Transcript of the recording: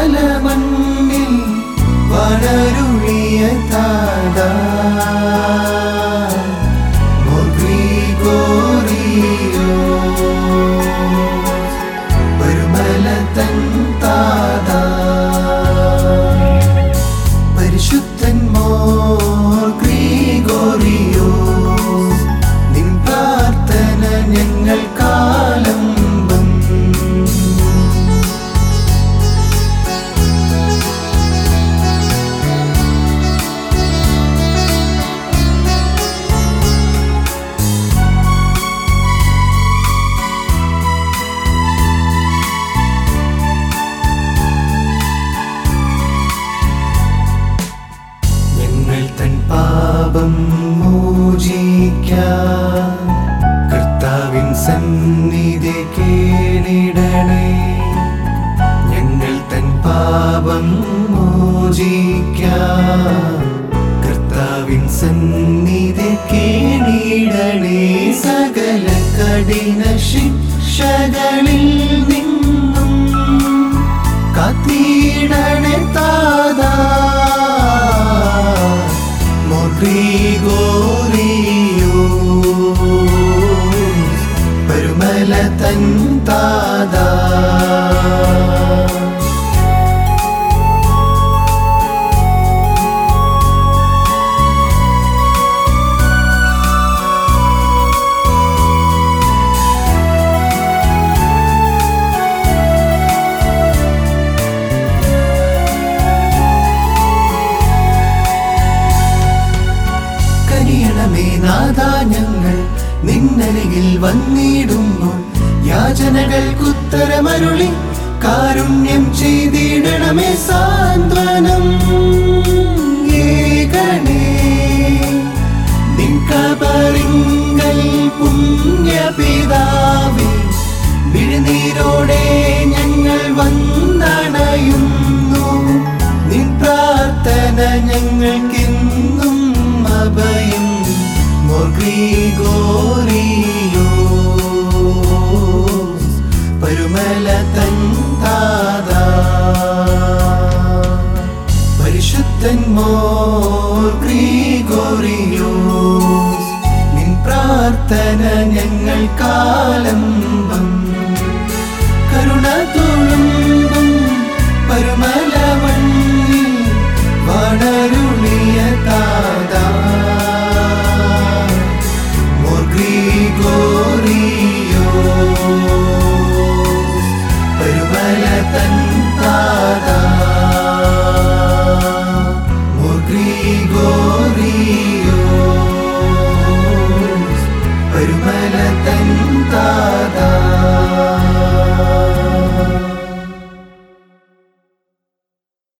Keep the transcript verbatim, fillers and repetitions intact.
മലമണ്ണിൽ വളരുളിയ താതാ മോർ ഗ്രിഗോറിയോസ് പരുമല തൻ താതാ പരിശുദ്ധൻ മോർ ഗ്രിഗോറിയോസ് നിൻ പ്രാർത്ഥന ഞങ്ങൾക്കാലംബം. പാപം മോചിക്കാൻ കർത്താവിൻ സന്നിധി കീണിടണേ. ഞങ്ങൾ തൻ പാപം മോചിക്കാൻ കർത്താവിൻ സന്നിധി കീണിടണേ. സകല കഠിന ശിക്ഷകളിൽ നിന്നും കാത്തിടണേ താതാ മോർ ഗ്രിഗോറിയോസ് പരുമല തൻ താതാ. നാഥാ ഞങ്ങൾ നിന്നരികിൽ വന്നിടുമ്പോൾ യാചനകൾക്കുത്തരമരുളി കാരുണ്യം ചെയ്തിടണമേ. സാന്ത്വനം ഏകണേ നിൻ കബറിങ്കൽ പുണ്യപിതാവേ. വിഴുനീരോടെ ഞങ്ങൾ വന്നണയുന്നു. നിൻ പ്രാർത്ഥന ഞങ്ങൾക്കെന്നും അഭയം. മോർ ഗ്രിഗോറിയോസ് പരുമല തൻ താതാ പരിശുദ്ധൻ മോർ ഗ്രിഗോറിയോസ് നിൻ പ്രാർത്ഥന ഞങ്ങൾക്കാലംബം. കരുണ തുളുമ്പും പരുമല